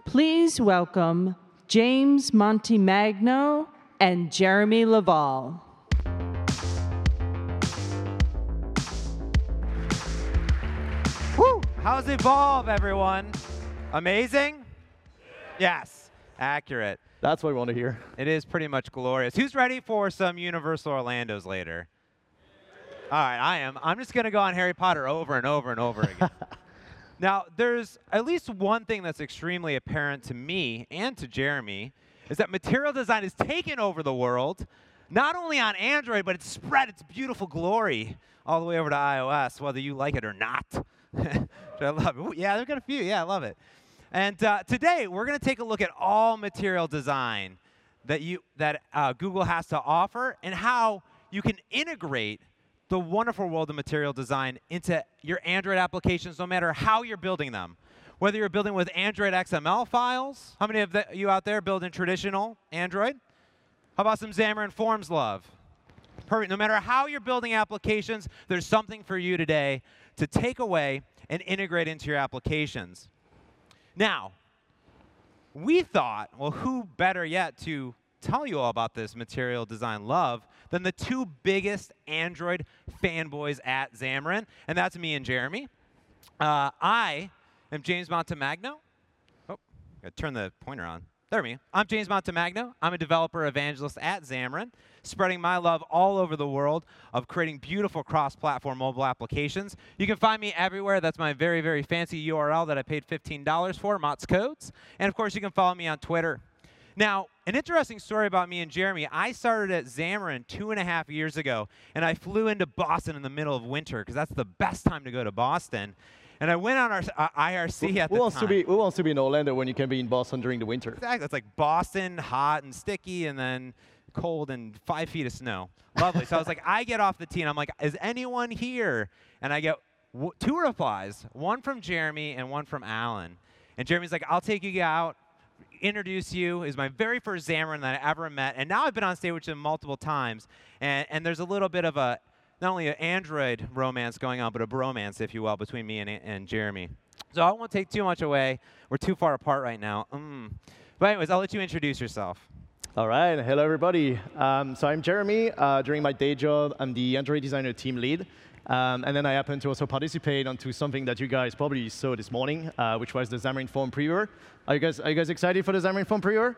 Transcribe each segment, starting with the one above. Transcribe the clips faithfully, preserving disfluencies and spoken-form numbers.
Please welcome James Montemagno and Jeremy Laval. Woo! How's Evolve, everyone? Amazing? Yes, accurate. That's what we want to hear. It is pretty much glorious. Who's ready for some Universal Orlandos later? All right, I am. I'm just going to go on Harry Potter over and over and over again. Now, there's at least one thing that's extremely apparent to me and to Jeremy, is that material design has taken over the world, not only on Android, but it's spread its beautiful glory all the way over to iOS, whether you like it or not. I love it. Ooh, yeah, they've got a few. Yeah, I love it. And uh, today, we're going to take a look at all material design that, you, that uh, Google has to offer and how you can integrate the wonderful world of material design into your Android applications, no matter how you're building them. Whether you're building with Android X M L files. How many of the, you out there build in traditional Android? How about some Xamarin Forms love? Perfect. No matter how you're building applications, there's something for you today to take away and integrate into your applications. Now, we thought, well, who better yet to tell you all about this material design love than the two biggest Android fanboys at Xamarin, and that's me and Jeremy. Uh, I am James Montemagno. Oh, gotta turn the pointer on. There we go. I'm James Montemagno. I'm a developer evangelist at Xamarin, spreading my love all over the world of creating beautiful cross-platform mobile applications. You can find me everywhere. That's my very, very fancy U R L that I paid fifteen dollars for, Mott's Codes. And of course, you can follow me on Twitter. Now, an interesting story about me and Jeremy. I started at Xamarin two and a half years ago, and I flew into Boston in the middle of winter, because that's the best time to go to Boston. And I went on our uh, I R C who, at who the wants time. To be, who wants to be in Orlando when you can be in Boston during the winter? Exactly. It's like Boston, hot and sticky, and then cold and five feet of snow. Lovely. So I was like, I get off the tee, and I'm like, is anyone here? And I get w two replies, one from Jeremy and one from Alan. And Jeremy's like, I'll take you out, introduce you. Is my very first Xamarin that I ever met. And now I've been on stage with him multiple times. And, and there's a little bit of a, not only an Android romance going on, but a bromance, if you will, between me and, and Jeremy. So I won't take too much away. We're too far apart right now. Mm. But anyways, I'll let you introduce yourself. All right. Hello, everybody. Um, so I'm Jeremy. Uh, during my day job, I'm the Android designer team lead. Um, and then I happen to also participate onto something that you guys probably saw this morning, uh, which was the Xamarin Form Previewer. Are you guys, are you guys excited for the Xamarin Form Previewer?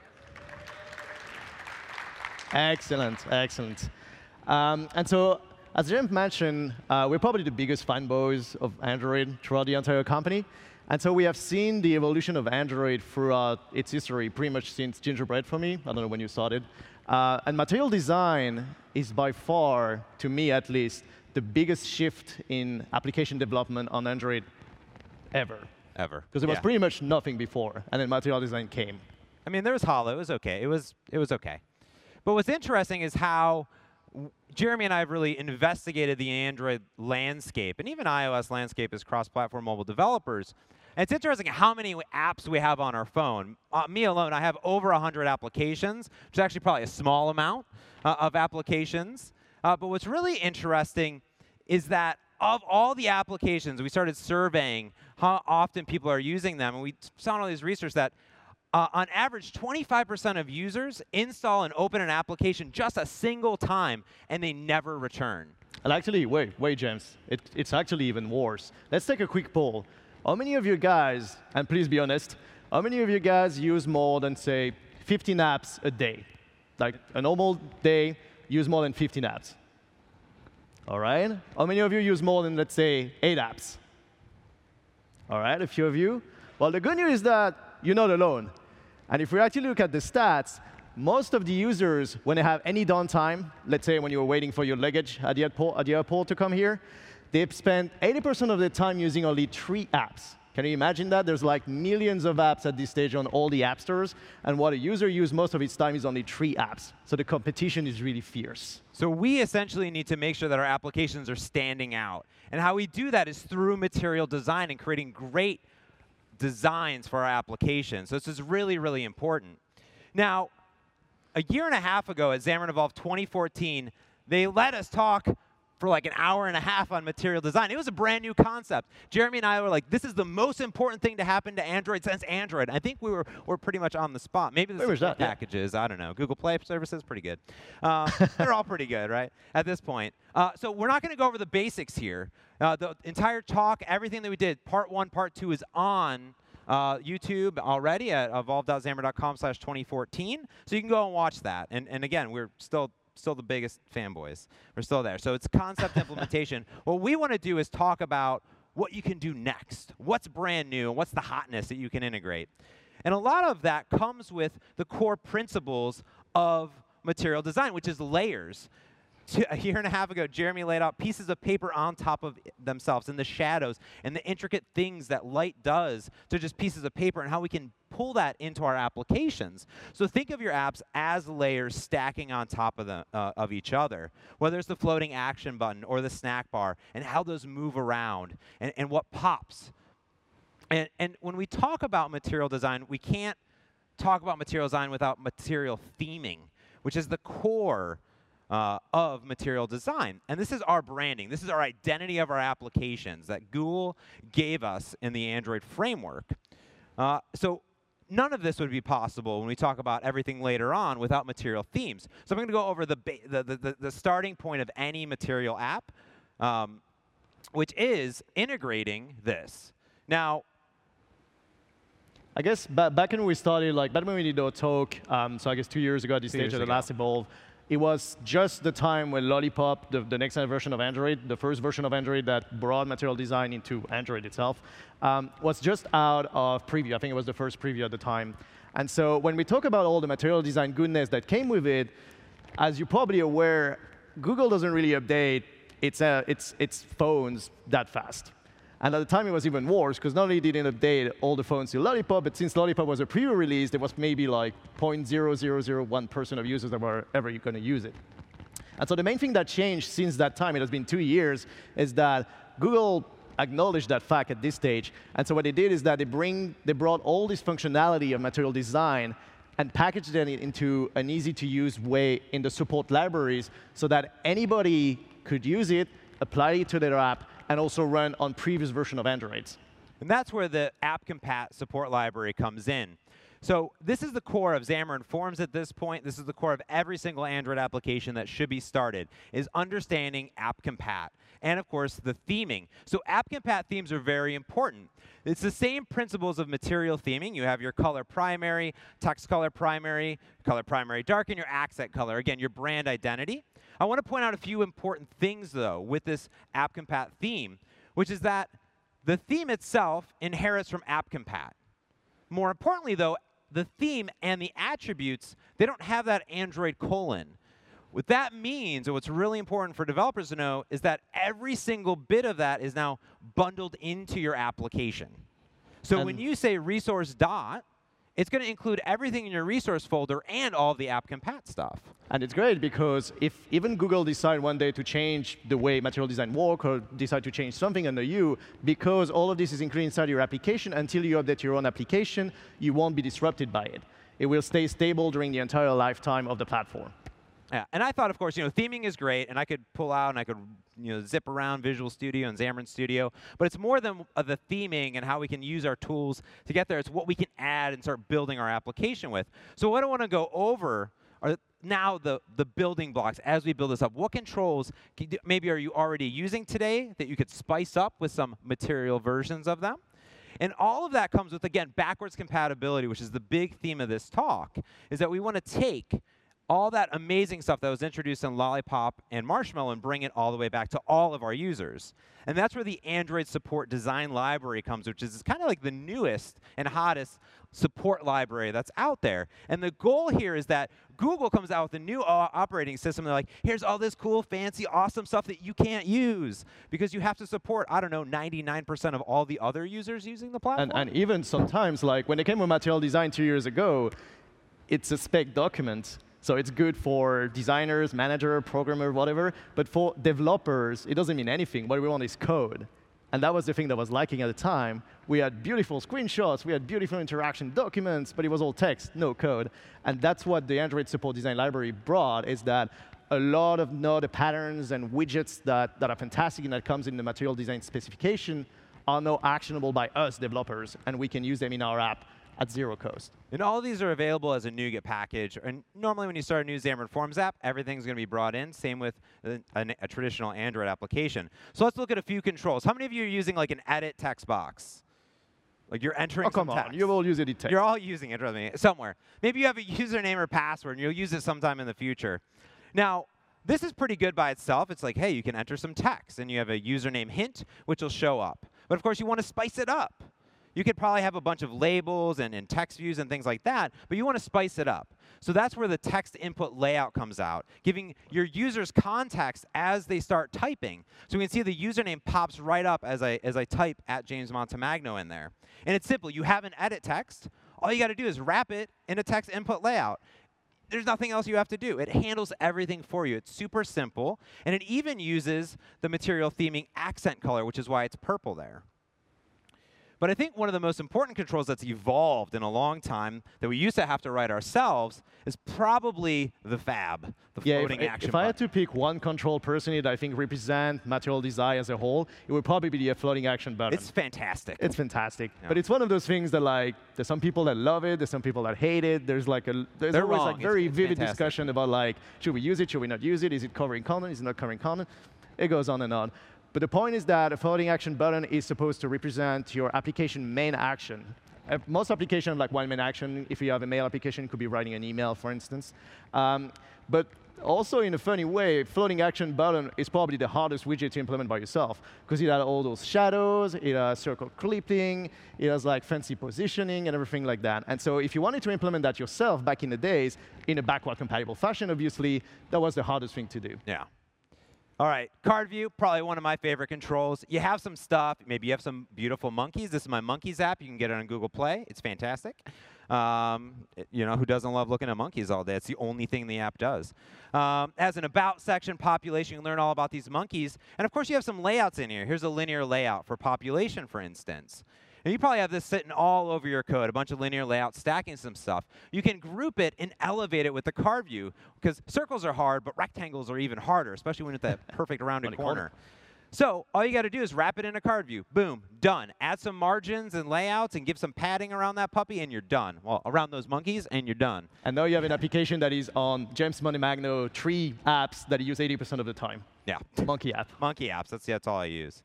Excellent. Excellent. Um, and so, as James mentioned, uh, we're probably the biggest fanboys of Android throughout the entire company. And so we have seen the evolution of Android throughout its history, pretty much since Gingerbread for me. I don't know when you started. Uh, and material design is by far, to me at least, the biggest shift in application development on Android ever. Ever. Because there was yeah. pretty much nothing before, and then material design came. I mean, there was Hollow. It was OK. It was, it was OK. But what's interesting is how Jeremy and I have really investigated the Android landscape, and even iOS landscape as cross-platform mobile developers. And it's interesting how many apps we have on our phone. Uh, me alone, I have over one hundred applications, which is actually probably a small amount uh, of applications. Uh, but what's really interesting is that of all the applications, we started surveying how often people are using them, and we found all these research that Uh, on average, twenty-five percent of users install and open an application just a single time, and they never return. And actually, wait, wait, James. It, it's actually even worse. Let's take a quick poll. How many of you guys, and please be honest, how many of you guys use more than, say, fifteen apps a day? Like a normal day, use more than fifteen apps. All right? How many of you use more than, let's say, eight apps? All right, a few of you. Well, the good news is that you're not alone. And if we actually look at the stats, most of the users, when they have any downtime, let's say when you were waiting for your luggage at the airport, at the airport to come here, they've spent eighty percent of their time using only three apps. Can you imagine that? There's like millions of apps at this stage on all the app stores, and what a user uses most of its time is only three apps. So the competition is really fierce. So we essentially need to make sure that our applications are standing out. And how we do that is through material design and creating great designs for our applications. So this is really, really important. Now, a year and a half ago at Xamarin Evolve twenty fourteen, they let us talk for like an hour and a half on material design. It was a brand new concept. Jeremy and I were like, this is the most important thing to happen to Android since Android. I think we were, were pretty much on the spot. Maybe the Where was support that? Yeah. packages, I don't know. Google Play services, pretty good. Um, they're all pretty good, right, at this point. Uh, so we're not going to go over the basics here. Uh, the entire talk, everything that we did, part one, part two, is on Uh, YouTube already at evolve dot xamarin dot com slash twenty fourteen. So you can go and watch that. And, and again, we're still still the biggest fanboys. We're still there. So it's concept implementation. What we want to do is talk about what you can do next. What's brand new? And what's the hotness that you can integrate? And a lot of that comes with the core principles of material design, which is layers. A year and a half ago, Jeremy laid out pieces of paper on top of themselves and the shadows and the intricate things that light does to just pieces of paper and how we can pull that into our applications. So think of your apps as layers stacking on top of, the, uh, of each other, whether it's the floating action button or the snack bar and how those move around and, and what pops. And, and when we talk about material design, we can't talk about material design without material theming, which is the core Uh, of material design. And this is our branding. This is our identity of our applications that Google gave us in the Android framework. Uh, so none of this would be possible when we talk about everything later on without material themes. So I'm going to go over the, the, the, the starting point of any material app, um, which is integrating this. Now, I guess ba back when we started, like back when we did our talk, um, so I guess two years ago at this Two stage years at the ago. last Evolve, it was just the time when Lollipop, the, the next version of Android, the first version of Android that brought material design into Android itself, um, was just out of preview. I think it was the first preview at the time. And so when we talk about all the material design goodness that came with it, as you're probably aware, Google doesn't really update its, uh, its, its phones that fast. And at the time, it was even worse, because not only did it update all the phones to Lollipop, but since Lollipop was a preview release, there was maybe like zero point zero zero zero one percent of users that were ever going to use it. And so the main thing that changed since that time, it has been two years, is that Google acknowledged that fact at this stage. And so what they did is that they, bring, they brought all this functionality of material design and packaged it into an easy-to-use way in the support libraries so that anybody could use it, apply it to their app, and also run on previous version of Androids. And that's where the AppCompat support library comes in. So this is the core of Xamarin Forms at this point. This is the core of every single Android application that should be started, is understanding AppCompat. And of course, the theming. So AppCompat themes are very important. It's the same principles of material theming. You have your color primary, text color primary, color primary dark, and your accent color. Again, your brand identity. I want to point out a few important things, though, with this AppCompat theme, which is that the theme itself inherits from AppCompat. More importantly, though, the theme and the attributes, they don't have that Android colon. What that means, or what's really important for developers to know, is that every single bit of that is now bundled into your application. So And when you say resource dot, it's going to include everything in your resource folder and all of the AppCompat stuff. And it's great because if even Google decide one day to change the way material design work or decide to change something under you, because all of this is included inside your application, until you update your own application, you won't be disrupted by it. It will stay stable during the entire lifetime of the platform. Yeah, and I thought, of course, you know, theming is great, and I could pull out and I could, you know, zip around Visual Studio and Xamarin Studio, but it's more than uh, the theming and how we can use our tools to get there. It's what we can add and start building our application with. So what I want to go over are now the, the building blocks as we build this up. What controls can you, maybe are you already using today that you could spice up with some material versions of them? And all of that comes with, again, backwards compatibility, which is the big theme of this talk, is that we want to take all that amazing stuff that was introduced in Lollipop and Marshmallow and bring it all the way back to all of our users. And that's where the Android Support Design Library comes, which is kind of like the newest and hottest support library that's out there. And the goal here is that Google comes out with a new uh, operating system. They're like, here's all this cool, fancy, awesome stuff that you can't use because you have to support, I don't know, ninety-nine percent of all the other users using the platform. And, and even sometimes, like when they came with material design two years ago, it's a spec document. So it's good for designers, manager, programmer, whatever. But for developers, it doesn't mean anything. What we want is code. And that was the thing that was lacking at the time. We had beautiful screenshots. We had beautiful interaction documents. But it was all text, no code. And that's what the Android Support Design Library brought, is that a lot of node patterns and widgets that, that are fantastic and that comes in the material design specification are now actionable by us developers, and we can use them in our app at zero cost. And all of these are available as a NuGet package. And normally when you start a new Xamarin Forms app, everything's going to be brought in. Same with a, a, a traditional Android application. So let's look at a few controls. How many of you are using like an edit text box? Like you're entering Oh, come some on. text. You will use edit text. You're all using it, trust me, somewhere. Maybe you have a username or password, and you'll use it sometime in the future. Now, this is pretty good by itself. It's like, hey, you can enter some text, and you have a username hint, which will show up. But of course, you want to spice it up. You could probably have a bunch of labels and, and text views and things like that, but you want to spice it up. So that's where the text input layout comes out, giving your users context as they start typing. So we can see the username pops right up as I, as I type at James Montemagno in there. And it's simple. You have an edit text. All you got to do is wrap it in a text input layout. There's nothing else you have to do. It handles everything for you. It's super simple. And it even uses the material theming accent color, which is why it's purple there. But I think one of the most important controls that's evolved in a long time that we used to have to write ourselves is probably the fab, the yeah, floating if, action if I had button. to pick one control personally that I think represent material design as a whole, it would probably be the floating action button. It's fantastic. It's fantastic. Yeah. But it's one of those things that, like, there's some people that love it, there's some people that hate it. There's like a there's They're always wrong. like very It's- it's vivid fantastic. discussion about, like, should we use it, should we not use it, is it covering content, is it not covering content? It goes on and on. But the point is that a floating action button is supposed to represent your application main action. Uh, most applications have like one main action. If you have a mail application, it could be writing an email, for instance. Um, but also, in a funny way, floating action button is probably the hardest widget to implement by yourself, because it has all those shadows, it has circle clipping, it has like fancy positioning and everything like that. And so if you wanted to implement that yourself back in the days, in a backward compatible fashion, obviously, that was the hardest thing to do. Yeah. All right, card view, probably one of my favorite controls. You have some stuff. Maybe you have some beautiful monkeys. This is my Monkeys app. You can get it on Google Play. It's fantastic. Um, it- you know, who doesn't love looking at monkeys all day? It's the only thing the app does. Um, as an about section population, you can learn all about these monkeys. And of course, you have some layouts in here. Here's a linear layout for population, for instance. And you probably have this sitting all over your code, a bunch of linear layouts stacking some stuff. You can group it and elevate it with the card view, because circles are hard, but rectangles are even harder, especially when it's that perfect rounded On a corner. corner. So all you got to do is wrap it in a card view. Boom, done. Add some margins and layouts and give some padding around that puppy, and you're done. Well, around those monkeys, and you're done. And now you have an application that is on James Montemagno three apps that you use eighty percent of the time. Yeah. Monkey app. Monkey apps, that's, that's all I use.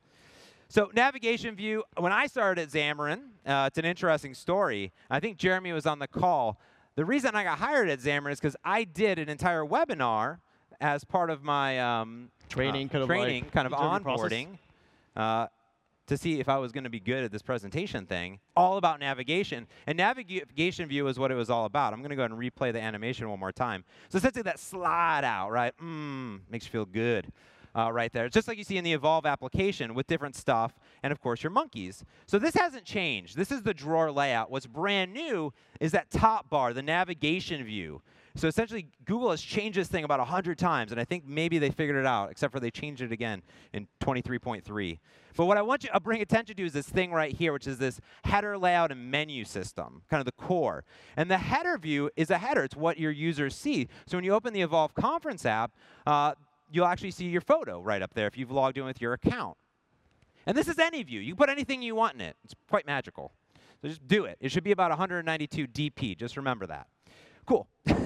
So navigation view, when I started at Xamarin, uh, it's an interesting story. I think Jeremy was on the call. The reason I got hired at Xamarin is because I did an entire webinar as part of my um, Training, uh, kind of training, like kind of interview process. onboarding, uh, to see if I was going to be good at this presentation thing, all about navigation. And navigation view is what it was all about. I'm going to go ahead and replay the animation one more time. So essentially that slide out, right? Mmm, makes you feel good. Uh, right there. It's just like you see in the Evolve application with different stuff, and of course your monkeys. So this hasn't changed. This is the drawer layout. What's brand new is that top bar, the navigation view. So essentially, Google has changed this thing about one hundred times, and I think maybe they figured it out, except for they changed it again in twenty-three point three. But what I want you to bring attention to is this thing right here, which is this header layout and menu system, kind of the core. And the header view is a header. It's what your users see. So when you open the Evolve Conference app, uh, you'll actually see your photo right up there if you've logged in with your account. And this is any view. You can put anything you want in it. It's quite magical. So just do it. It should be about one hundred ninety-two D P. Just remember that. Cool.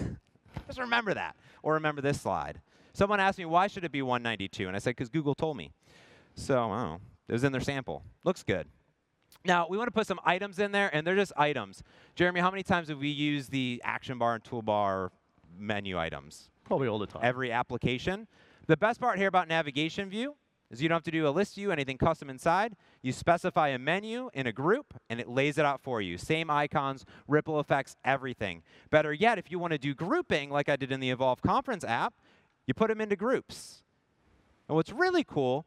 Just remember that. Or remember this slide. Someone asked me, why should it be one ninety-two? And I said, because Google told me. So, I don't know. It was in their sample. Looks good. Now, we want to put some items in there, and they're just items. Jeremy, how many times have we used the action bar and toolbar menu items? Probably all the time. Every application. The best part here about navigation view is you don't have to do a list view, anything custom inside. You specify a menu in a group, and it lays it out for you. Same icons, ripple effects, everything. Better yet, if you want to do grouping, like I did in the Evolve Conference app, you put them into groups. And what's really cool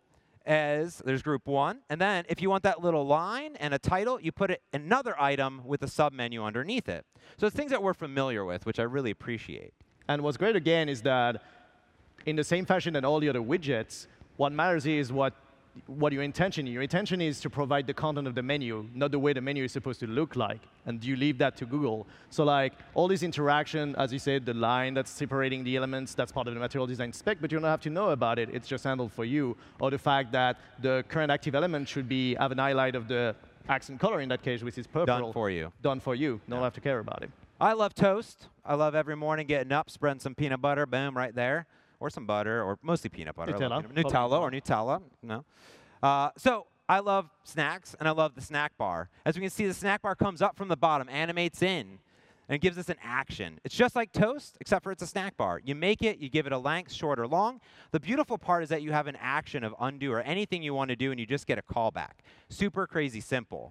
is there's group one, and then if you want that little line and a title, you put it another item with a submenu underneath it. So it's things that we're familiar with, which I really appreciate. And what's great, again, is that in the same fashion than all the other widgets, what matters is what what your intention is. Your intention is to provide the content of the menu, not the way the menu is supposed to look like. And you leave that to Google. So like all this interaction, as you said, the line that's separating the elements, that's part of the material design spec, but you don't have to know about it. It's just handled for you. Or the fact that the current active element should be have an highlight of the accent color in that case, which is purple. Done for you. Done for you. Don't Yeah. have to care about it. I love toast. I love every morning getting up, spreading some peanut butter, boom, right there. Or some butter, or mostly peanut butter. I love Nutella. peanut- Nutella or Nutella. No. Uh, so I love snacks, and I love the snack bar. As we can see, the snack bar comes up from the bottom, animates in, and gives us an action. It's just like toast, except for it's a snack bar. You make it, you give it a length, short or long. The beautiful part is that you have an action of undo or anything you want to do, and you just get a callback. Super crazy simple.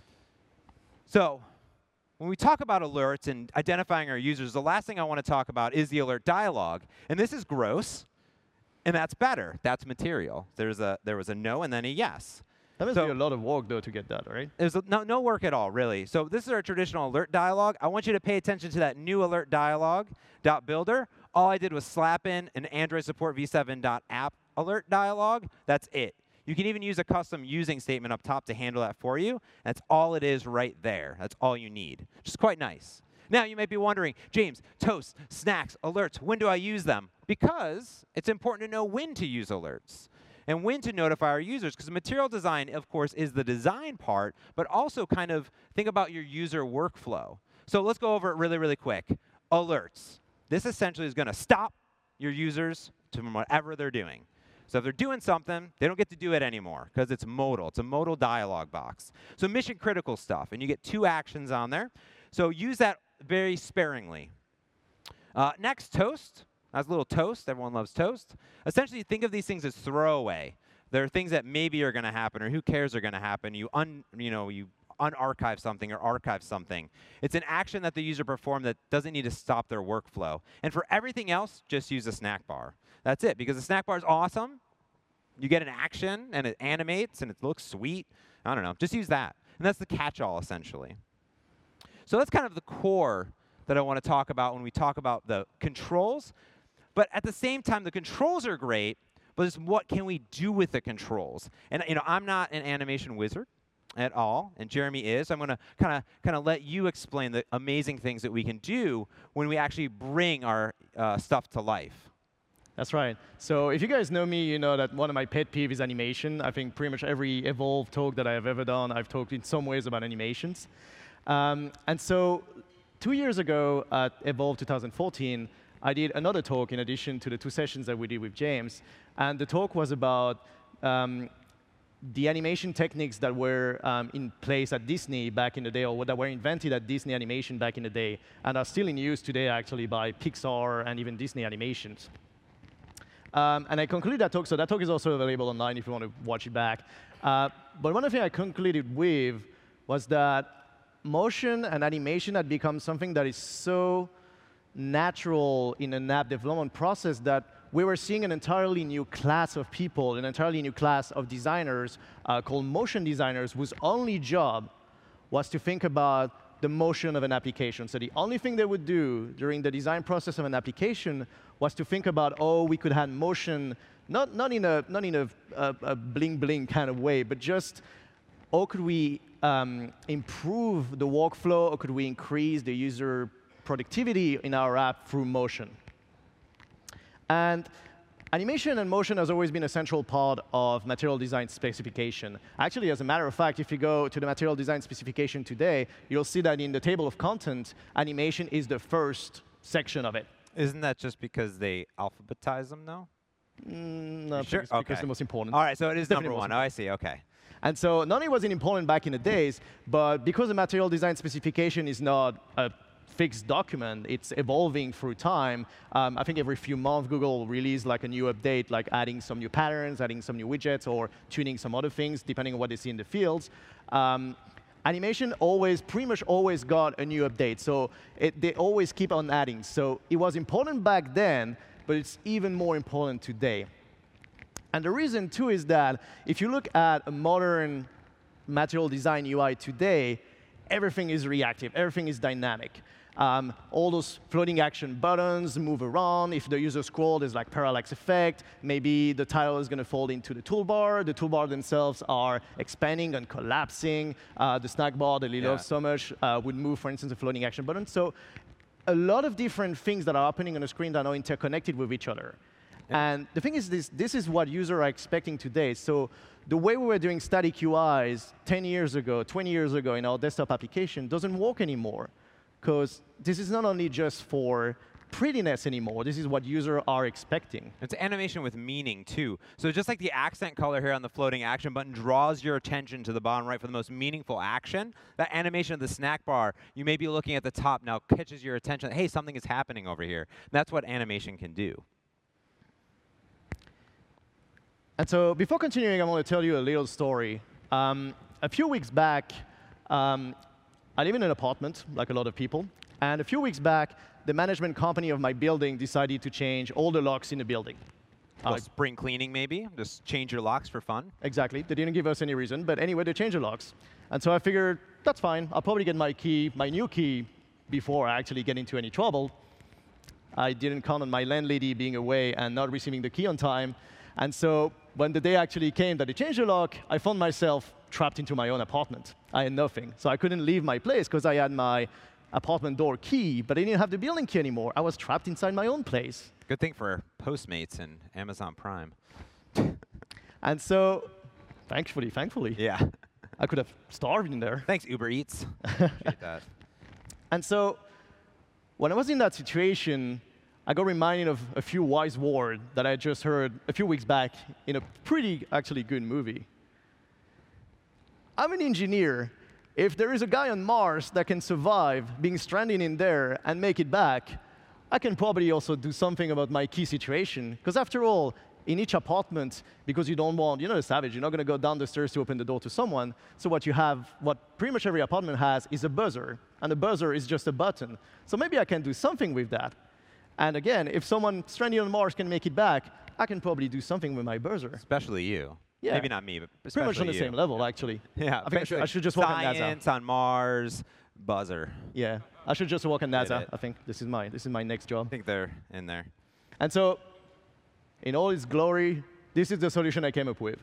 So when we talk about alerts and identifying our users, the last thing I want to talk about is the alert dialog. And this is gross, and that's better. That's material. There's a, there was a no and then a yes. That must So- be a lot of work, though, to get that, right? There's no, no work at all, really. So this is our traditional alert dialog. I want you to pay attention to that new alert dialog dot builder. All I did was slap in an Android support v seven dot app alert dialog. That's it. You can even use a custom using statement up top to handle that for you. That's all it is right there. That's all you need, which is quite nice. Now, you might be wondering, James, toast, snacks, alerts, when do I use them? Because it's important to know when to use alerts and when to notify our users, because material design, of course, is the design part, but also kind of think about your user workflow. So let's go over it really, really quick. Alerts. This essentially is going to stop your users from whatever they're doing. So if they're doing something, they don't get to do it anymore because it's modal. It's a modal dialog box. So mission critical stuff, and you get two actions on there. So use that very sparingly. Uh, next, toast. That's a little toast. Everyone loves toast. Essentially, think of these things as throwaway. There are things that maybe are going to happen or who cares are going to happen. You, un, you know, you unarchive something or archive something. It's an action that the user performed that doesn't need to stop their workflow. And for everything else, just use a snack bar. That's it, because the snack bar is awesome. You get an action, and it animates, and it looks sweet. I don't know. Just use that. And that's the catch-all, essentially. So that's kind of the core that I want to talk about when we talk about the controls. But at the same time, the controls are great, but it's what can we do with the controls? And you know, I'm not an animation wizard at all, and Jeremy is. I'm going to kind of kind of let you explain the amazing things that we can do when we actually bring our uh, stuff to life. That's right. So if you guys know me, you know that one of my pet peeves is animation. I think pretty much every Evolve talk that I have ever done, I've talked in some ways about animations. Um, and so two years ago at Evolve twenty fourteen, I did another talk in addition to the two sessions that we did with James. And the talk was about um, the animation techniques that were um, in place at Disney back in the day, or that were invented at Disney Animation back in the day, and are still in use today, actually, by Pixar and even Disney Animations. Um, and I concluded that talk, so that talk is also available online if you want to watch it back. Uh, but one of the things I concluded with was that motion and animation had become something that is so natural in an app development process that we were seeing an entirely new class of people, an entirely new class of designers uh, called motion designers, whose only job was to think about the motion of an application. So the only thing they would do during the design process of an application was to think about, oh, we could have motion, not, not in a, not in a, a, a bling bling kind of way, but just, oh, could we um, improve the workflow, or could we increase the user productivity in our app through motion? And animation and motion has always been a central part of material design specification. Actually, as a matter of fact, if you go to the material design specification today, you'll see that in the table of content, animation is the first section of it. Isn't that just because they alphabetize them, though? Mm, no, Sure? because, because Okay. the most important. All right, so it is Definitely number most one. Oh, I see. Okay. And so not only was it important back in the days, but because the material design specification is not a fixed document, it's evolving through time. Um, I think every few months, Google will release like a new update, like adding some new patterns, adding some new widgets, or tuning some other things, depending on what they see in the fields. Um, animation always, pretty much always got a new update. So it, they always keep on adding. So it was important back then, but it's even more important today. And the reason, too, is that if you look at a modern material design U I today, everything is reactive, everything is dynamic. Um, all those floating action buttons move around. If the user scrolls, there's like parallax effect. Maybe the title is going to fold into the toolbar. The toolbar themselves are expanding and collapsing. Uh, the snack bar that we Yeah. love so much uh, would move, for instance, a floating action button. So a lot of different things that are happening on the screen that are interconnected with each other. And the thing is, this, this is what users are expecting today. So the way we were doing static U Is ten years ago, twenty years ago in our desktop application doesn't work anymore. Because this is not only just for prettiness anymore. This is what users are expecting. It's animation with meaning, too. So just like the accent color here on the floating action button draws your attention to the bottom right for the most meaningful action, that animation of the snack bar, you may be looking at the top now, catches your attention. Hey, something is happening over here. That's what animation can do. And so before continuing, I want to tell you a little story. Um, a few weeks back, um, I live in an apartment, like a lot of people. And a few weeks back, the management company of my building decided to change all the locks in the building. Well, Uh, spring cleaning, maybe? Just change your locks for fun? Exactly. They didn't give us any reason. But anyway, they changed the locks. And so I figured, that's fine. I'll probably get my key, my new key, before I actually get into any trouble. I didn't count on my landlady being away and not receiving the key on time. And so when the day actually came that they changed the lock, I found myself trapped into my own apartment. I had nothing. So I couldn't leave my place because I had my apartment door key, but I didn't have the building key anymore. I was trapped inside my own place. Good thing for Postmates and Amazon Prime. And so, thankfully, thankfully, Yeah. I could have starved in there. Thanks, Uber Eats. Appreciate that. And so, when I was in that situation, I got reminded of a few wise words that I just heard a few weeks back in a pretty, actually good movie. I'm an engineer. If there is a guy on Mars that can survive being stranded in there and make it back, I can probably also do something about my key situation. Because after all, in each apartment, because you don't want, you're not a savage, you're not going to go down the stairs to open the door to someone. So what you have, what pretty much every apartment has, is a buzzer. And the buzzer is just a button. So maybe I can do something with that. And again, if someone stranded on Mars can make it back, I can probably do something with my buzzer. Especially you. Yeah. Maybe not me, but Pretty especially much on the you. same level, actually. Yeah. I think I should, I should just work on NASA. Science on Mars, buzzer. Yeah, I should just work on Did NASA. it. I think this is my this is my next job. I think they're in there. And so, in all its glory, this is the solution I came up with.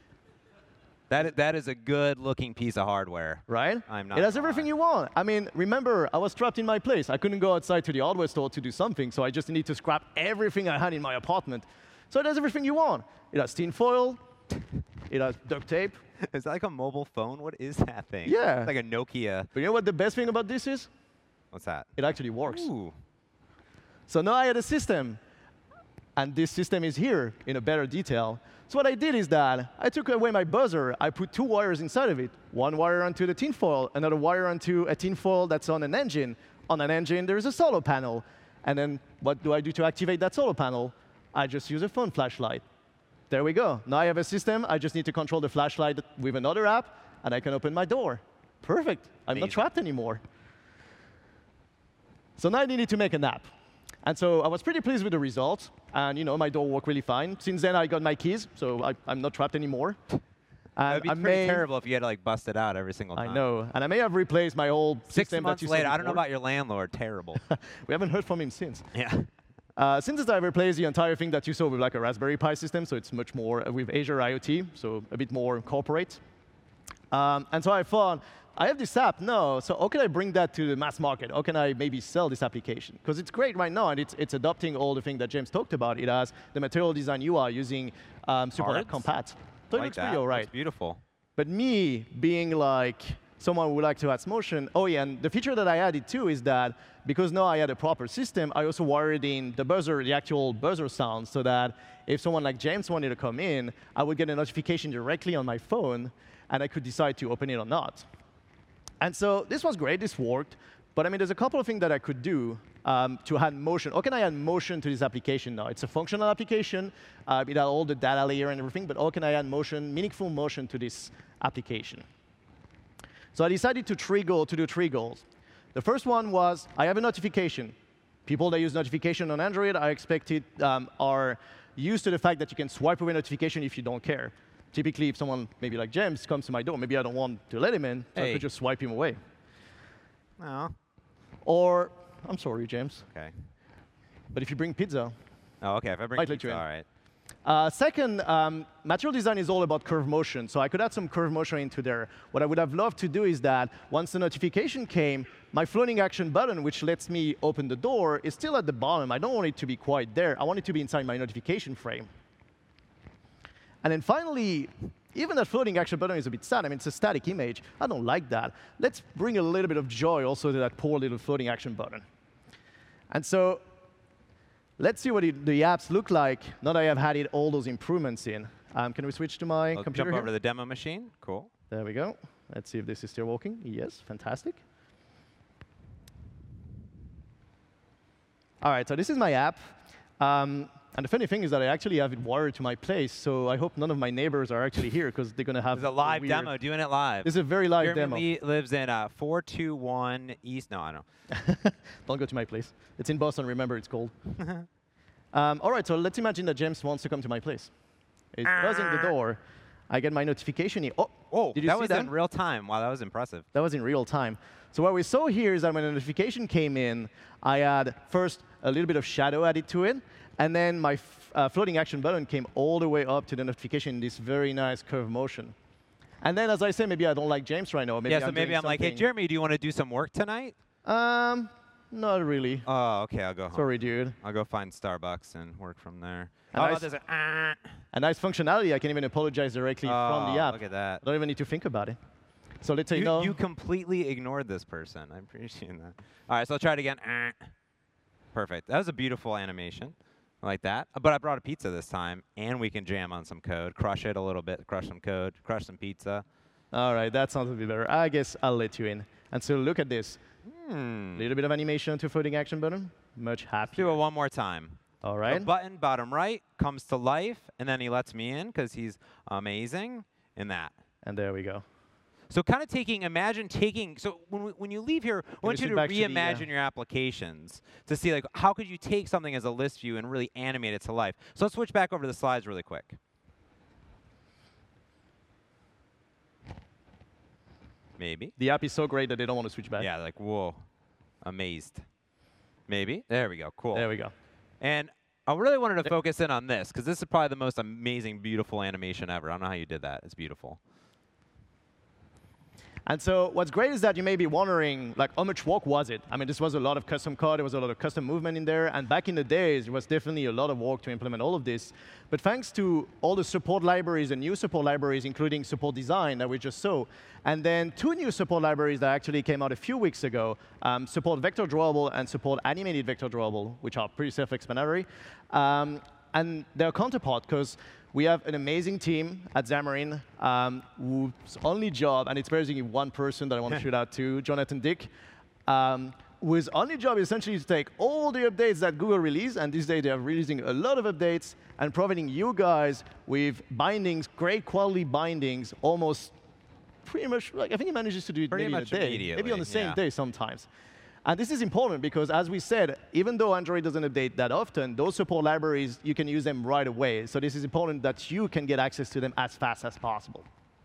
That is, that is a good-looking piece of hardware. Right? I'm not It has gonna everything lie. you want. I mean, remember, I was trapped in my place. I couldn't go outside to the hardware store to do something, so I just need to scrap everything I had in my apartment. So it has everything you want. It has tin foil. It has duct tape. Is that like a mobile phone? What is that thing? Yeah. It's like a Nokia. But you know what the best thing about this is? What's that? It actually works. Ooh. So now I had a system. And this system is here in a better detail. So what I did is that I took away my buzzer. I put two wires inside of it. One wire onto the tinfoil, another wire onto a tinfoil that's on an engine. On an engine, there is a solar panel. And then what do I do to activate that solar panel? I just use a phone flashlight. There we go. Now I have a system. I just need to control the flashlight with another app, and I can open my door. Perfect. I'm Amazing. not trapped anymore. So now I needed to make an app. And so I was pretty pleased with the results. And you know, my door worked really fine. Since then, I got my keys, so I, I'm not trapped anymore. That And would be I pretty may, terrible if you had to like bust it out every single I time. know. And I may have replaced my old Six system months that you later, saw I don't know before. about your landlord. Terrible. We haven't heard from him since. Yeah. Uh, since I replaced the entire thing that you saw with like a Raspberry Pi system, so it's much more uh, with Azure IoT, so a bit more corporate. Um, and so I thought, I have this app, no, so how can I bring that to the mass market? How can I maybe sell this application? Because it's great right now, and it's, it's adopting all the things that James talked about. It has the material design U I using um, SuperNet Cards? Compat. So it like looks that. pretty all right. It's beautiful. But me being like someone who would like to add motion, oh yeah, and the feature that I added too is that because now I had a proper system, I also wired in the buzzer, the actual buzzer sound, so that if someone like James wanted to come in, I would get a notification directly on my phone, and I could decide to open it or not. And so this was great, this worked, but I mean, there's a couple of things that I could do um, to add motion. How can I add motion to this application now? It's a functional application, uh, it has all the data layer and everything, but how can I add motion, meaningful motion to this application? So I decided to trigger to do three goals. The first one was I have a notification. People that use notification on Android, I expect it, um, are used to the fact that you can swipe away notification if you don't care. Typically, if someone maybe like James comes to my door, maybe I don't want to let him in, so I Hey. could just swipe him away. Oh, Or, I'm sorry, James, okay. but if you bring pizza. Oh, okay. If I bring Might let you pizza, in. all right. Uh, second, um, material design is all about curve motion, so I could add some curve motion into there. What I would have loved to do is that once the notification came, my floating action button, which lets me open the door, is still at the bottom. I don't want it to be quite there. I want it to be inside my notification frame. And then finally, even that floating action button is a bit sad. I mean, it's a static image. I don't like that. Let's bring a little bit of joy also to that poor little floating action button. And so let's see what it, the apps look like now that I have added all those improvements in. Um, can we switch to my I'll computer jump here? over to the demo machine. Cool. There we go. Let's see if this is still working. Yes, fantastic. All right, so this is my app. Um, and the funny thing is that I actually have it wired to my place, so I hope none of my neighbors are actually here, because they're going to have It's a live weird demo, doing it live. This is a very live Jeremy demo. Lee lives in uh, four two one East. No, I don't. Don't go to my place. It's in Boston, remember, it's cold. um, all right, so let's imagine that James wants to come to my place. He's buzzing the door. I get my notification here. Oh, Oh, did you that see was that? in real time. Wow, that was impressive. That was in real time. So what we saw here is that when the notification came in, I had first a little bit of shadow added to it, and then my f uh, floating action button came all the way up to the notification in this very nice curve motion. And then, as I say, maybe I don't like James right now. Maybe yeah, so I'm maybe doing I'm like, hey, something- Jeremy, do you want to do some work tonight? Um, not really. Oh, okay, I'll go home. Sorry, dude. I'll go find Starbucks and work from there. And oh, I no, s- there's a, ah. A nice functionality. I can even apologize directly from the Oh, app. look at that. I don't even need to think about it. So let's say You, no. you completely ignored this person. I appreciate that. All right, so I'll try it again. Ah. Perfect. That was a beautiful animation. I like that. Uh, But I brought a pizza this time, and we can jam on some code, crush it a little bit, crush some code, crush some pizza. All right, that sounds a bit better. I guess I'll let you in. And so look at this. Hmm. Little bit of animation to floating action button. Much Do happier. it one more time. All The right. button bottom right comes to life, and then he lets me in because he's amazing in that. And there we go. So kind of taking, imagine taking, so when, we, when you leave here, I want me you to switch back to the, uh, reimagine your applications to see like how could you take something as a list view and really animate it to life. So let's switch back over to the slides really quick. Maybe. The app is so great that they don't want to switch back. Yeah, like, whoa, amazed. Maybe. There we go, cool. There we go. And I really wanted to focus in on this because this is probably the most amazing, beautiful animation ever. I don't know how you did that. It's beautiful. And so what's great is that you may be wondering, like, how much work was it? I mean, this was a lot of custom code. There was a lot of custom movement in there. And back in the days, it was definitely a lot of work to implement all of this. But thanks to all the support libraries and new support libraries, including support design that we just saw, and then two new support libraries that actually came out a few weeks ago, um, support vector drawable and support animated vector drawable, which are pretty self-explanatory. Um, and their counterpart, because we have an amazing team at Xamarin um, whose only job, and it's basically one person that I want to shout out to, Jonathan Dick, um, whose only job is essentially to take all the updates that Google release, and these days they are releasing a lot of updates, and providing you guys with bindings, great quality bindings, almost pretty much, like I think he manages to do it Pretty maybe in a much day, maybe immediately, on the same yeah. day sometimes. And this is important because, as we said, even though Android doesn't update that often, those support libraries, you can use them right away. So this is important that you can get access to them as fast as possible.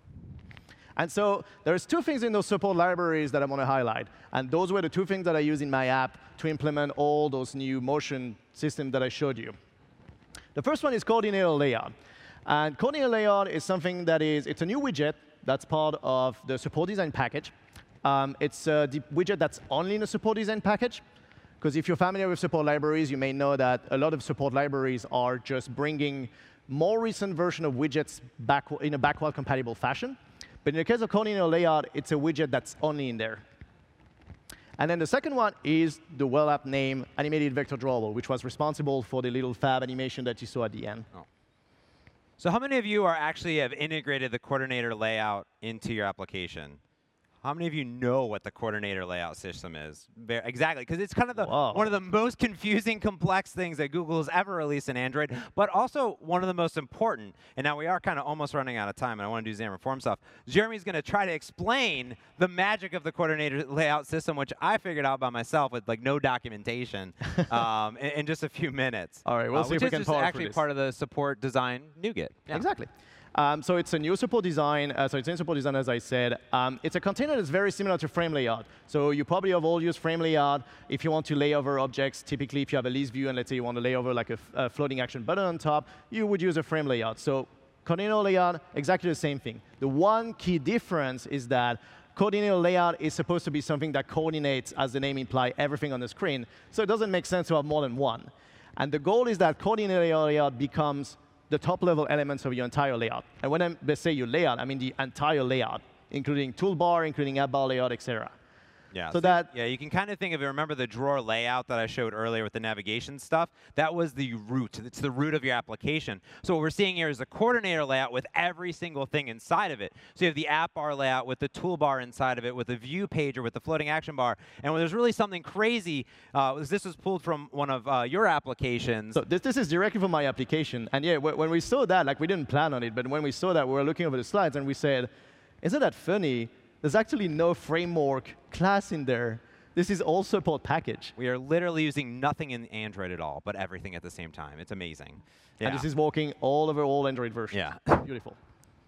And so there's two things in those support libraries that I want to highlight. And those were the two things that I use in my app to implement all those new motion systems that I showed you. The first one is Coordinator Layout. And Coordinator Layout is something that is, it's a new widget that's part of the support design package. Um, it's a widget that's only in the support design package. Because if you're familiar with support libraries, you may know that a lot of support libraries are just bringing more recent version of widgets back in a backward compatible fashion. But in the case of Coordinator Layout, it's a widget that's only in there. And then the second one is the well app name Animated Vector Drawable, which was responsible for the little fab animation that you saw at the end. Oh. So how many of you are actually have integrated the coordinator layout into your application? How many of you know what the coordinator layout system is? Ver exactly, because it's kind of the Whoa. one of the most confusing, complex things that Google has ever released in Android, but also one of the most important. And now we are kind of almost running out of time, and I want to do Xamarin Form stuff. Jeremy's going to try to explain the magic of the coordinator layout system, which I figured out by myself with like no documentation um, in, in just a few minutes. All right, we'll uh, see which if we is can just power through actually this. part of the support design NuGet. Yeah. Exactly. Um, so it's a new support design. Uh, so it's in support design, as I said. Um, it's a container that's very similar to frame layout. So you probably have all used frame layout. If you want to lay over objects, typically if you have a list view and let's say you want to lay over like a, a floating action button on top, you would use a frame layout. So container layout, exactly the same thing. The one key difference is that coordinator layout is supposed to be something that coordinates, as the name implies, everything on the screen. So it doesn't make sense to have more than one. And the goal is that coordinator layout becomes the top-level elements of your entire layout. And when I say your layout, I mean the entire layout, including toolbar, including app bar layout, et cetera. Yeah, so so that yeah, you can kind of think of it. Remember the drawer layout that I showed earlier with the navigation stuff? That was the root. It's the root of your application. So what we're seeing here is a coordinator layout with every single thing inside of it. So you have the app bar layout with the toolbar inside of it, with the view pager, with the floating action bar. And when there's really something crazy, uh, this was pulled from one of uh, your applications. So this, this is directly from my application. And yeah, when we saw that, like we didn't plan on it, but when we saw that, we were looking over the slides and we said, isn't that funny? There's actually no framework class in there. This is all support package. We are literally using nothing in Android at all, but everything at the same time. It's amazing. Yeah. And this is working all over all Android versions. Yeah. Beautiful.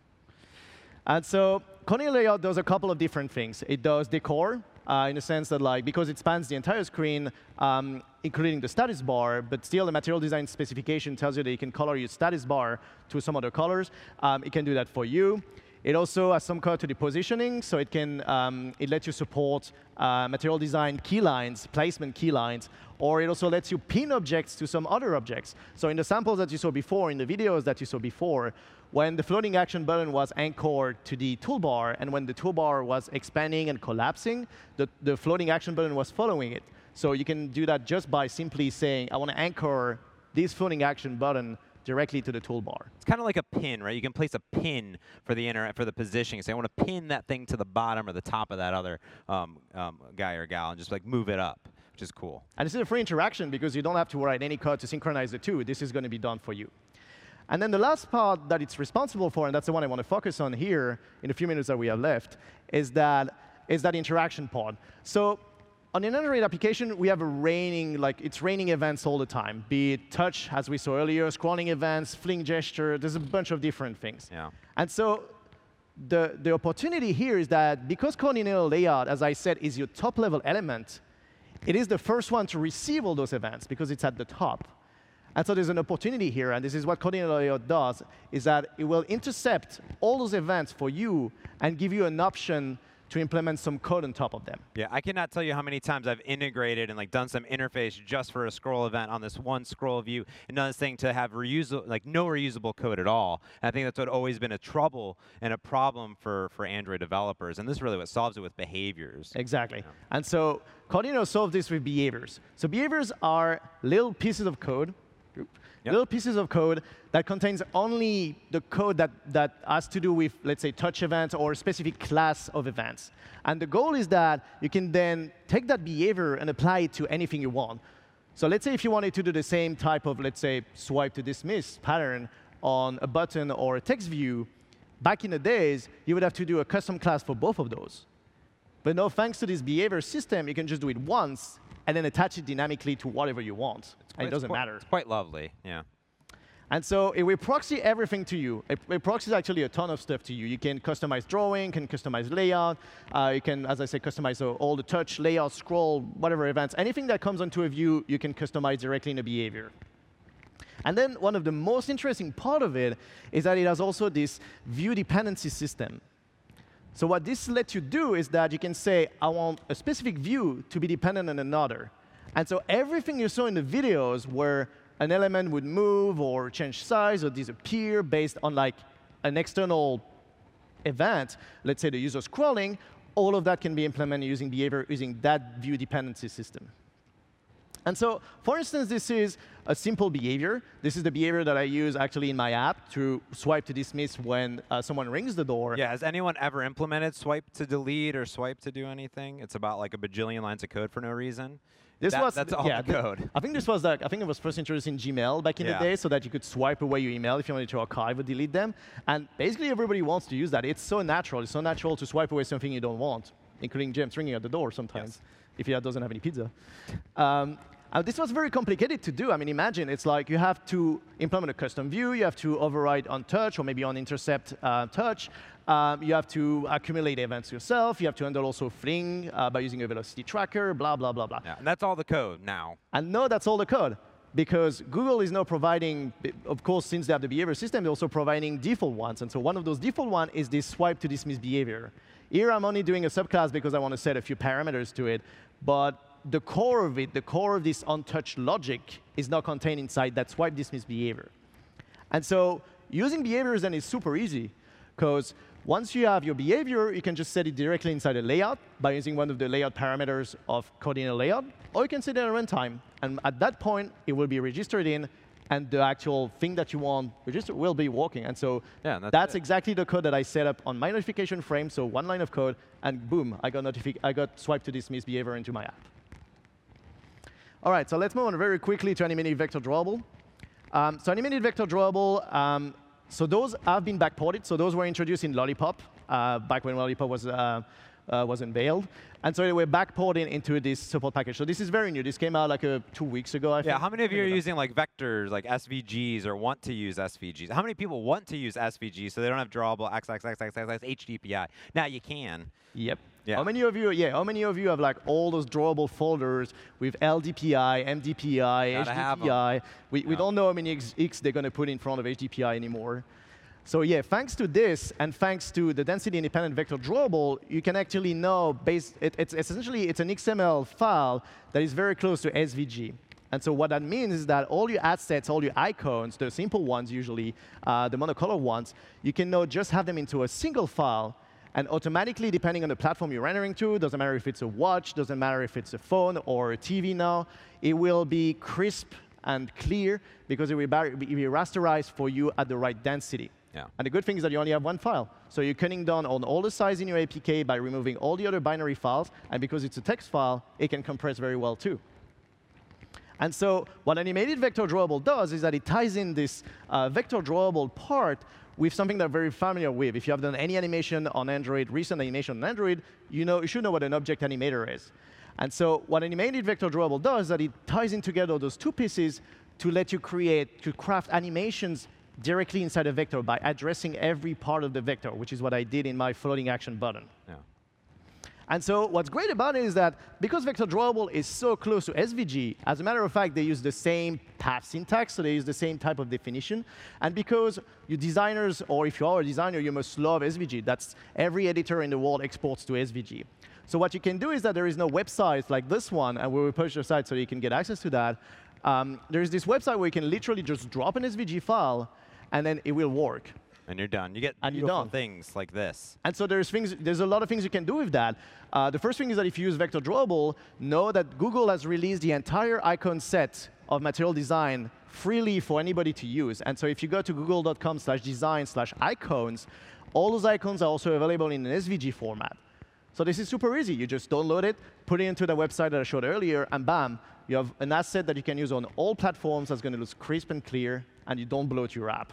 And so coordinator layout does a couple of different things. It does decor, uh, in the sense that, like, because it spans the entire screen, um, including the status bar, but still the material design specification tells you that you can color your status bar to some other colors. Um, it can do that for you. It also has some code to the positioning, so it can um, it lets you support uh, material design key lines, placement key lines, or it also lets you pin objects to some other objects. So in the samples that you saw before, in the videos that you saw before, when the floating action button was anchored to the toolbar, and when the toolbar was expanding and collapsing, the, the floating action button was following it. So you can do that just by simply saying, I want to anchor this floating action button directly to the toolbar. It's kind of like a pin, right? You can place a pin for the inter for the positioning. So I want to pin that thing to the bottom or the top of that other um, um, guy or gal and just like move it up, which is cool. And this is a free interaction because you don't have to write any code to synchronize the two. This is going to be done for you. And then the last part that it's responsible for, and that's the one I want to focus on here in the few minutes that we have left, is that is that interaction part. So on an Android application, we have a raining, like it's raining events all the time, be it touch, as we saw earlier, scrolling events, fling gesture. There's a bunch of different things. Yeah. And so the, the opportunity here is that because coordinator layout, as I said, is your top-level element, it is the first one to receive all those events because it's at the top. And so there's an opportunity here, and this is what coordinator layout does, is that it will intercept all those events for you and give you an option to implement some code on top of them. Yeah, I cannot tell you how many times I've integrated and like done some interface just for a scroll event on this one scroll view, and done this thing to have reusable, like no reusable code at all. And I think that's what always been a trouble and a problem for for Android developers. And this is really what solves it with behaviors. Exactly. Yeah. And so Coordinator solves this with behaviors. So behaviors are little pieces of code. Yep. Little pieces of code that contains only the code that, that has to do with, let's say, touch events or a specific class of events. And the goal is that you can then take that behavior and apply it to anything you want. So let's say if you wanted to do the same type of, let's say, swipe to dismiss pattern on a button or a text view, back in the days, you would have to do a custom class for both of those. But now, thanks to this behavior system, you can just do it once and then attach it dynamically to whatever you want. And it doesn't quite, matter. It's quite lovely, yeah. And so it will proxy everything to you. It, it proxies actually a ton of stuff to you. You can customize drawing, can customize layout. Uh, you can, as I said, customize uh, all the touch, layout, scroll, whatever events. Anything that comes onto a view, you can customize directly in the behavior. And then one of the most interesting part of it is that it has also this view dependency system. So what this lets you do is that you can say, I want a specific view to be dependent on another. And so everything you saw in the videos where an element would move or change size or disappear based on like an external event, let's say the user scrolling, all of that can be implemented using behavior, using that view dependency system. And so, for instance, this is a simple behavior. This is the behavior that I use actually in my app to swipe to dismiss when uh, someone rings the door. Yeah, has anyone ever implemented swipe to delete or swipe to do anything? It's about like a bajillion lines of code for no reason. This that, was that's all yeah, the code. I think this was like, I think it was first introduced in Gmail back in Yeah. the day, so that you could swipe away your email if you wanted to archive or delete them. And basically, everybody wants to use that. It's so natural. It's so natural to swipe away something you don't want, including James ringing at the door sometimes, Yes. if he doesn't have any pizza. Um, Uh, this was very complicated to do. I mean, imagine it's like you have to implement a custom view, you have to override on touch or maybe on intercept uh, touch. Um, you have to accumulate events yourself. You have to handle also Fling uh, by using a velocity tracker, blah, blah, blah, blah. Yeah, and that's all the code now. And no, that's all the code. Because Google is now providing, of course, since they have the behavior system, they're also providing default ones. And so one of those default ones is this swipe to dismiss behavior. Here I'm only doing a subclass because I want to set a few parameters to it. But the core of it, the core of this untouched logic, is now contained inside that swipe dismiss behavior. And so using behaviors then is super easy, because once you have your behavior, you can just set it directly inside a layout by using one of the layout parameters of coding a layout, or you can set it at runtime. And at that point, it will be registered in, and the actual thing that you want registered will be working. And so yeah, that's, that's exactly the code that I set up on my notification frame. So one line of code, and boom, I got, notifi I got swipe to dismiss behavior into my app. All right, so let's move on very quickly to animated vector drawable. Um, so animated vector drawable, um, so those have been backported. So those were introduced in Lollipop, uh, back when Lollipop was, uh, uh, was unveiled. And so they were backported into this support package. So this is very new. This came out like uh, two weeks ago, I think. Yeah, how many of you are using like vectors, like S V Gs, or want to use S V Gs? How many people want to use S V Gs so they don't have drawable X X X X X X H D P I? Now you can. Yep. Yeah. How many of you? Yeah. How many of you have like all those drawable folders with L D P I, M D P I, Gotta H D P I? We we Yeah. don't know how many X, X they're going to put in front of H D P I anymore. So yeah, thanks to this and thanks to the density-independent vector drawable, you can actually know based. It, it's essentially it's an X M L file that is very close to S V G. And so what that means is that all your assets, all your icons, the simple ones usually, uh, the monocolor ones, you can now just have them into a single file. And automatically, depending on the platform you're rendering to, doesn't matter if it's a watch, doesn't matter if it's a phone or a T V now, it will be crisp and clear because it will be rasterized for you at the right density. Yeah. And the good thing is that you only have one file. So you're cutting down on all the size in your A P K by removing all the other binary files. And because it's a text file, it can compress very well too. And so what animated vector drawable does is that it ties in this uh, vector drawable part with something that I'm very familiar with. If you have done any animation on Android, recent animation on Android, you know you should know what an object animator is. And so what animated vector drawable does is that it ties in together those two pieces to let you create, to craft animations directly inside a vector by addressing every part of the vector, which is what I did in my floating action button. Yeah. And so what's great about it is that because vector drawable is so close to S V G, as a matter of fact, they use the same path syntax, so they use the same type of definition. And because you designers, or if you are a designer, you must love S V G. That's every editor in the world exports to S V G. So what you can do is that there is no website like this one, and we will push your site so you can get access to that. Um, there is this website where you can literally just drop an S V G file, and then it will work. And you're done. You get And you're beautiful done. things like this. And so there's things, there's a lot of things you can do with that. Uh, the first thing is that if you use vector drawable, know that Google has released the entire icon set of material design freely for anybody to use. And so if you go to google dot com slash design slash icons, all those icons are also available in an S V G format. So this is super easy. You just download it, put it into the website that I showed earlier, and bam, you have an asset that you can use on all platforms that's going to look crisp and clear, and you don't bloat your app.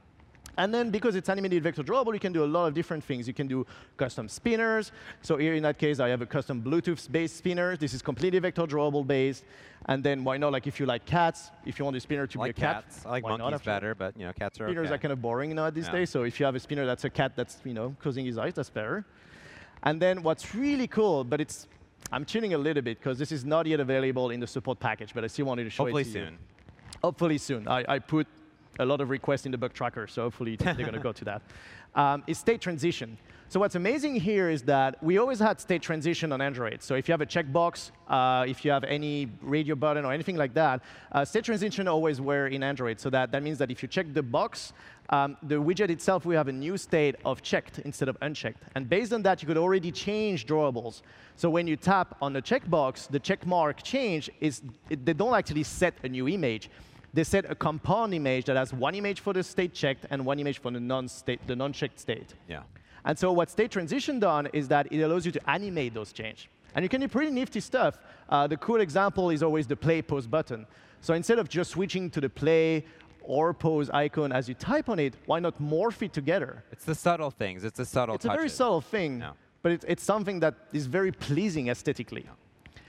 And then because it's animated vector drawable, you can do a lot of different things. You can do custom spinners. So here in that case, I have a custom Bluetooth-based spinner. This is completely vector drawable based. And then why not, like if you like cats, if you want the spinner to I like be a cat, cats. I like why not, monkeys after all? better, but you know, cats are Spinners okay. are kind of boring you know, at these Yeah. days. So if you have a spinner that's a cat that's you know closing his eyes, that's better. And then what's really cool, but it's I'm tuning a little bit because this is not yet available in the support package, but I still wanted to show Hopefully it to you. soon. Hopefully soon. I, I put a lot of requests in the bug tracker, so hopefully they're going to go to that. Um, is state transition. So what's amazing here is that we always had state transition on Android. So if you have a checkbox, uh, if you have any radio button or anything like that, uh, state transition always were in Android. So that, that means that if you check the box, um, the widget itself will have a new state of checked instead of unchecked. And based on that, you could already change drawables. So when you tap on the checkbox, the check mark change is it, they don't actually set a new image. They set a compound image that has one image for the state checked and one image for the non-state, the non-checked state. Yeah. And so what state transition done is that it allows you to animate those changes. And you can do pretty nifty stuff. Uh, the cool example is always the play pause button. So instead of just switching to the play or pause icon as you type on it, why not morph it together? It's the subtle things. It's the subtle It's a touches. very subtle thing, Yeah. but it's, it's something that is very pleasing aesthetically.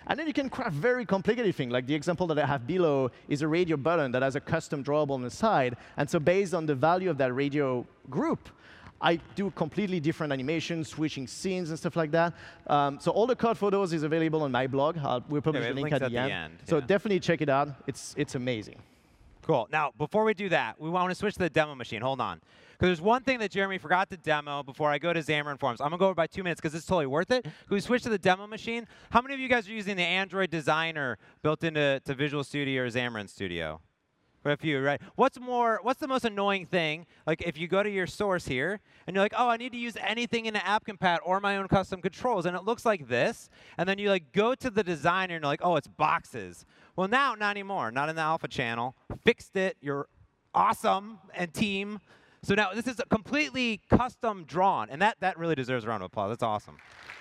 And then you can craft very complicated things, like the example that I have below is a radio button that has a custom drawable on the side. And so based on the value of that radio group, I do completely different animations, switching scenes and stuff like that. Um, so all the code for those is available on my blog. I'll, we'll publish Yeah, the link links at, at the, the end. end, So yeah. definitely check it out. It's, it's amazing. Cool. Now, before we do that, we want to switch to the demo machine. Hold on. Because there's one thing that Jeremy forgot to demo before I go to Xamarin Forms. I'm going to go over by two minutes because it's totally worth it. Can we switch to the demo machine? How many of you guys are using the Android Designer built into to Visual Studio or Xamarin Studio? A few, right? What's more? What's the most annoying thing? Like if you go to your source here and you're like, oh, I need to use anything in an AppCompat or my own custom controls, and it looks like this, and then you like go to the designer and you're like, oh, it's boxes. Well, now not anymore. Not in the alpha channel. Fixed it. You're awesome and team. So now this is completely custom drawn, and that that really deserves a round of applause. That's awesome.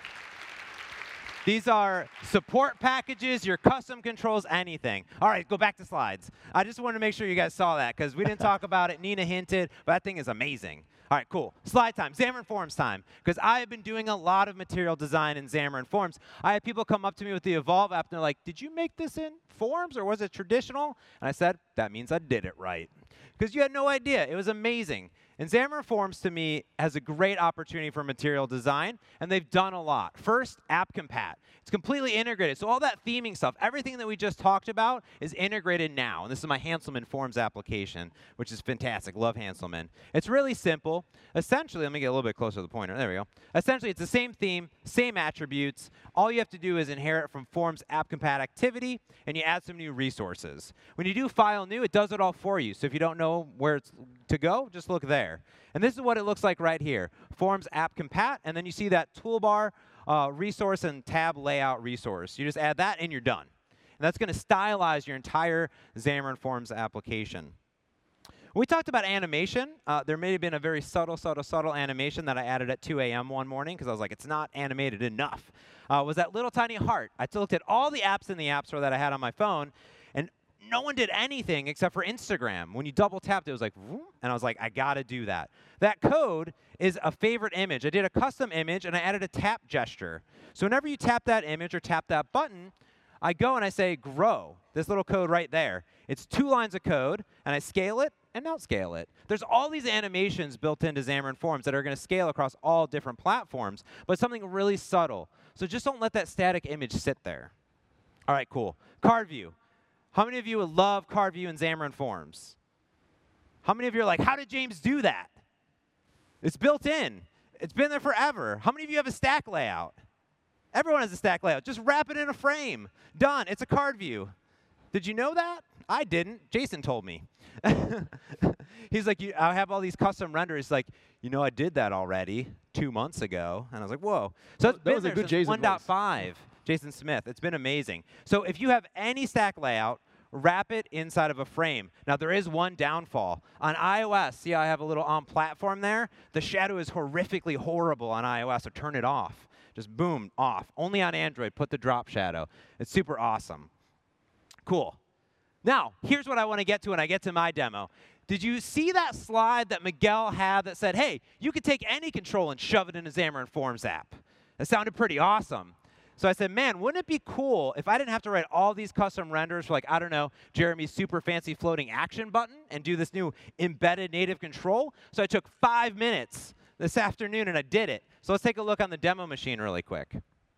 These are support packages, your custom controls, anything. All right, go back to slides. I just wanted to make sure you guys saw that because we didn't talk about it. Nina hinted, but that thing is amazing. All right, cool. Slide time, Xamarin Forms time. Because I have been doing a lot of material design in Xamarin Forms. I had people come up to me with the Evolve app, and they're like, did you make this in Forms, or was it traditional? And I said, that means I did it right. Because you had no idea. It was amazing. And Xamarin Forms, to me, has a great opportunity for material design, and they've done a lot. First, AppCompat. It's completely integrated. So all that theming stuff, everything that we just talked about is integrated now. And this is my Hanselman Forms application, which is fantastic. Love Hanselman. It's really simple. Essentially, let me get a little bit closer to the pointer. There we go. Essentially, it's the same theme, same attributes. All you have to do is inherit from Forms AppCompat activity, and you add some new resources. When you do File New, it does it all for you. So if you don't know where it's to go, just look there. And this is what it looks like right here. Forms AppCompat, and then you see that toolbar uh, resource and tab layout resource. You just add that, and you're done. And that's going to stylize your entire Xamarin Forms application. When we talked about animation, uh, there may have been a very subtle, subtle, subtle animation that I added at two A M one morning because I was like, it's not animated enough. Uh, was that little tiny heart. I looked at all the apps in the App Store that I had on my phone, and no one did anything except for Instagram. When you double tapped, it was like, and I was like, I got to do that. That code is a favorite image. I did a custom image, and I added a tap gesture. So whenever you tap that image or tap that button, I go and I say, grow, this little code right there. It's two lines of code, and I scale it and outscale it. There's all these animations built into Xamarin Forms that are going to scale across all different platforms, but something really subtle. So just don't let that static image sit there. All right, cool. Card view. How many of you would love card view in Xamarin Forms? How many of you are like, how did James do that? It's built in. It's been there forever. How many of you have a stack layout? Everyone has a stack layout. Just wrap it in a frame. Done. It's a card view. Did you know that? I didn't. Jason told me. He's like, I have all these custom renders. Like, you know, I did that already two months ago. And I was like, whoa. So it's that been was a there good since Jason one point five. Jason Smith. It's been amazing. So if you have any stack layout, wrap it inside of a frame. Now, there is one downfall. On iOS, see how I have a little on platform there? The shadow is horrifically horrible on iOS, so turn it off. Just boom, off. Only on Android, put the drop shadow. It's super awesome. Cool. Now, here's what I want to get to when I get to my demo. Did you see that slide that Miguel had that said, hey, you could take any control and shove it in a Xamarin Forms app? That sounded pretty awesome. So I said, man, wouldn't it be cool if I didn't have to write all these custom renders for, like, I don't know, Jeremy's super fancy floating action button and do this new embedded native control? So I took five minutes this afternoon, and I did it. So let's take a look on the demo machine really quick.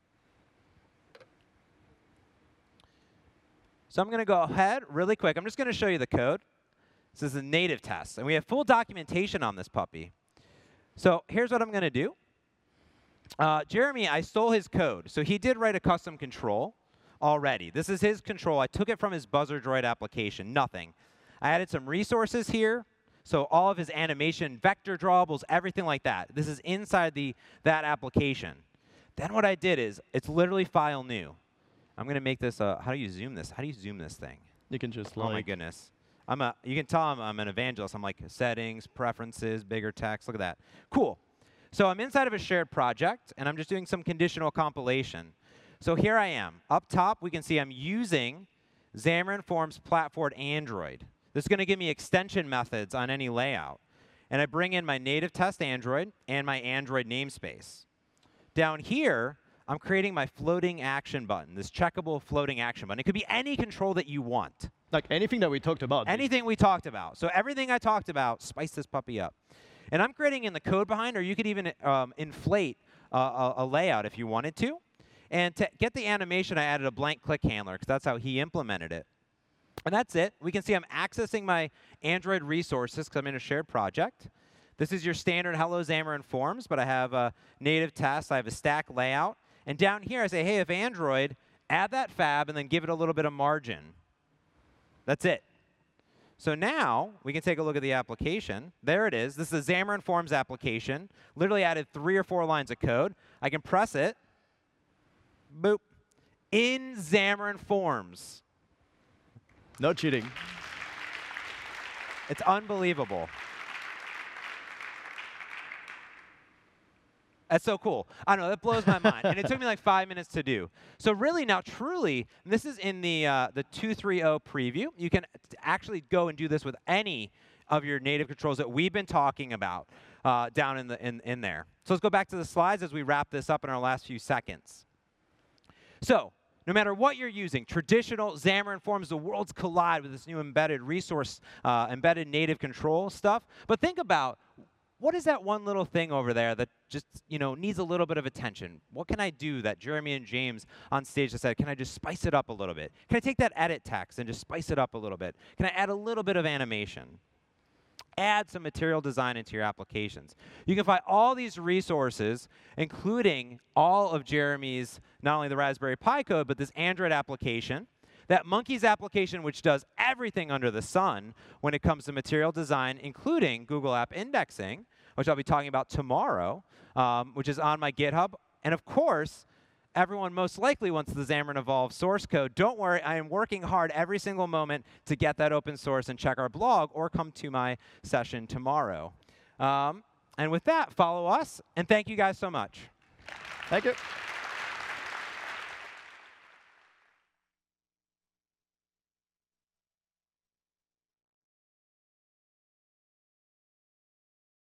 So I'm going to go ahead really quick. I'm just going to show you the code. This is a native test, and we have full documentation on this puppy. So here's what I'm going to do. Uh, Jeremy, I stole his code. So he did write a custom control already. This is his control. I took it from his BuzzerDroid application, nothing. I added some resources here. So all of his animation, vector drawables, everything like that. This is inside the that application. Then what I did is, it's literally file new. I'm going to make this, a, how do you zoom this? How do you zoom this thing? You can just like. Oh my goodness. I'm a, you can tell I'm, I'm an evangelist. I'm like settings, preferences, bigger text. Look at that. Cool. So I'm inside of a shared project, and I'm just doing some conditional compilation. So here I am. Up top, we can see I'm using Xamarin Forms Platform Android. This is going to give me extension methods on any layout. And I bring in my native test Android and my Android namespace. Down here, I'm creating my floating action button, this checkable floating action button. It could be any control that you want. Like anything that we talked about. Anything we talked about. So everything I talked about, spice this puppy up. And I'm creating in the code behind, or you could even um, inflate uh, a, a layout if you wanted to. And to get the animation, I added a blank click handler, because that's how he implemented it. And that's it. We can see I'm accessing my Android resources, because I'm in a shared project. This is your standard Hello Xamarin Forms, but I have a native test. I have a stack layout. And down here, I say, hey, if Android, add that fab, and then give it a little bit of margin. That's it. So now we can take a look at the application. There it is. This is a Xamarin Forms application. Literally added three or four lines of code. I can press it. Boop. In Xamarin Forms. No cheating. It's unbelievable. That's so cool. I don't know, that blows my mind. And it took me like five minutes to do. So really now, truly, and this is in the, uh, the two point three point zero preview. You can actually go and do this with any of your native controls that we've been talking about uh, down in, the, in, in there. So let's go back to the slides as we wrap this up in our last few seconds. So no matter what you're using, traditional Xamarin Forms, the worlds collide with this new embedded resource, uh, embedded native control stuff. But think about, what is that one little thing over there that just, you know, needs a little bit of attention? What can I do that Jeremy and James on stage have said, can I just spice it up a little bit? Can I take that edit text and just spice it up a little bit? Can I add a little bit of animation? Add some material design into your applications. You can find all these resources, including all of Jeremy's, not only the Raspberry Pi code, but this Android application. That Monkeys application, which does everything under the sun when it comes to material design, including Google App Indexing, which I'll be talking about tomorrow, um, which is on my GitHub. And of course, everyone most likely wants the Xamarin Evolve source code. Don't worry, I am working hard every single moment to get that open source and check our blog or come to my session tomorrow. Um, and with that, follow us, and thank you guys so much. Thank you.